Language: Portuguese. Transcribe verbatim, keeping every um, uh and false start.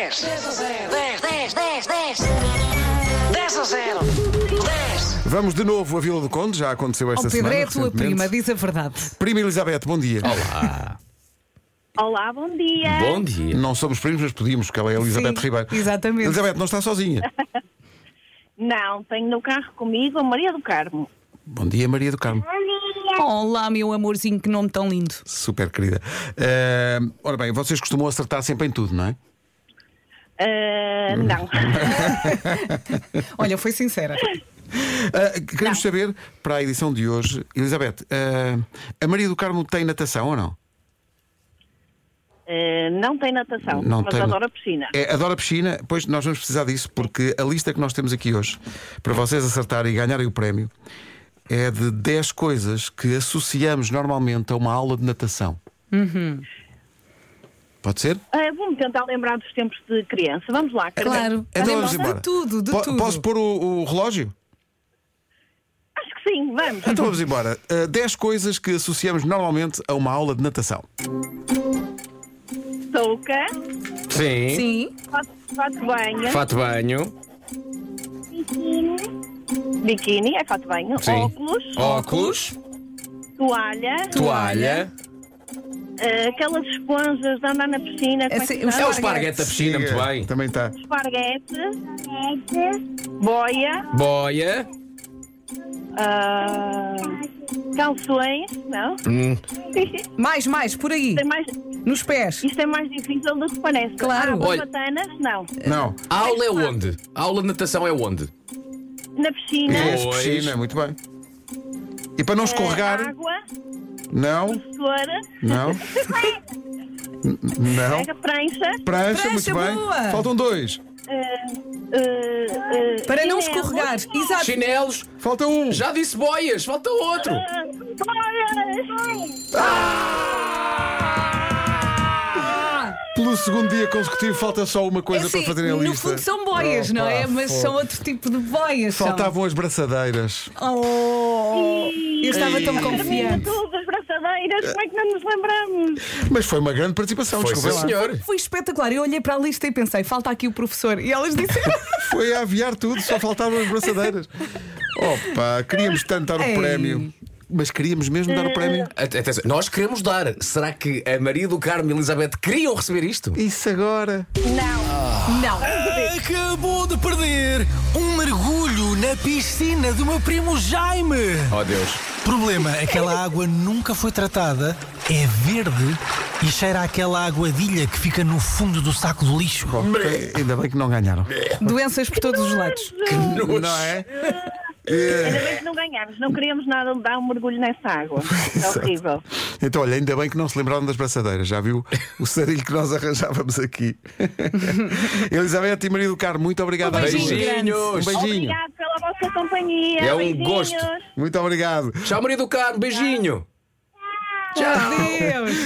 dez, dez a zero, dez, dez, dez, dez, dez a zero, dez. Vamos de novo a Vila do Conde, já aconteceu esta Oh, Pedro, semana. é a tua prima, diz a verdade. Prima Elizabeth, bom dia. Olá. Olá, bom dia. Bom dia. Não somos primos, mas podíamos, porque ela é a Elizabeth Sim, Ribeiro. exatamente. Elizabeth, não está sozinha. Não, tenho no carro comigo a Maria do Carmo. Bom dia, Maria do Carmo. Olá, meu amorzinho, que nome tão lindo. Super querida. Uh, ora bem, vocês costumam acertar sempre em tudo, não é? Uh, não. Olha, foi sincera. Uh, queremos Não. saber, para a edição de hoje, Elizabeth, uh, a Maria do Carmo tem natação ou não? Uh, não tem natação, Não mas tem. adora piscina. É, adora piscina, pois nós vamos precisar disso, porque a lista que nós temos aqui hoje, para vocês acertarem e ganharem o prémio, é de dez coisas que associamos normalmente a uma aula de natação. Uhum. Pode ser? Uh, Vou-me tentar lembrar dos tempos de criança. Vamos lá, Carmen. Claro. Então vamos Lembra-se embora. de tudo, de Po- tudo. Posso pôr o, o relógio? Acho que sim, vamos. Então vamos embora. Uh, dez coisas que associamos normalmente a uma aula de natação. Touca, Sim. Sim. fato, fato de banho, Fato de banho. biquíni, é fato de banho, Sim. óculos, Óculos. toalha, Toalha. uh, aquelas esponjas de andar na piscina, como é Esse- que os se É o chama? esparguete da piscina, muito bem. Também está. Esparguete, boia, Boia. uh, calções, não? Hum. Mais, mais, por aí. Tem mais, Nos pés. isto é mais difícil do que parece. Claro. Ah, Olha. batanas, não. Não. A aula é onde? A aula de natação é onde? Na piscina, É Pois. piscina, muito bem. E para não escorregar, água, não, tesoura, não, N- não. pega prancha, Prancha, Prancha, muito bem. boa. Faltam dois. uh, uh, uh, Para não chinelo, escorregar. Exato. Chinelos. Falta um. Já disse boias, falta outro. uh, boias. Pelo segundo dia consecutivo, falta só uma coisa É assim, para fazerem a no lista. fundo são boias, Oh, não é? pá, Mas fogo. são outro tipo de boias. são. Faltavam as braçadeiras. Oh, eu estava tão Termina confiante. tudo, as braçadeiras, como é que não nos lembramos? Mas foi uma grande participação, Foi, desculpa sim, lá. senhor. Foi espetacular. Eu olhei para a lista e pensei, falta aqui o professor. E elas disseram. Foi a aviar tudo, só faltavam as braçadeiras. Opa, queríamos tanto dar o Ei. prémio. Mas queríamos mesmo dar o prémio. At- Atenção, nós queremos dar. Será que a Maria do Carmo e a Elizabeth queriam receber isto? Isso agora. Não. Não. Acabou de perder um mergulho na piscina do meu primo Jaime. Oh Deus. Problema, aquela água nunca foi tratada, é verde e cheira àquela aguadilha que fica no fundo do saco do lixo. Ok, ainda bem que não ganharam. Doenças por todos os lados. Não é? Ainda bem que não ganhámos, não queríamos nada de dar um mergulho nessa água. É horrível. Então, olha, ainda bem que não se lembraram das braçadeiras. Já viu o sarilho que nós arranjávamos aqui. Elizabeth e Maria do Carmo, muito obrigado. Um às beijinho duas. grande. Um beijinho. Obrigado pela vossa companhia. É um Beijinhos. gosto. Muito obrigado. Tchau, Maria do Carmo, beijinho. Tchau. Deus.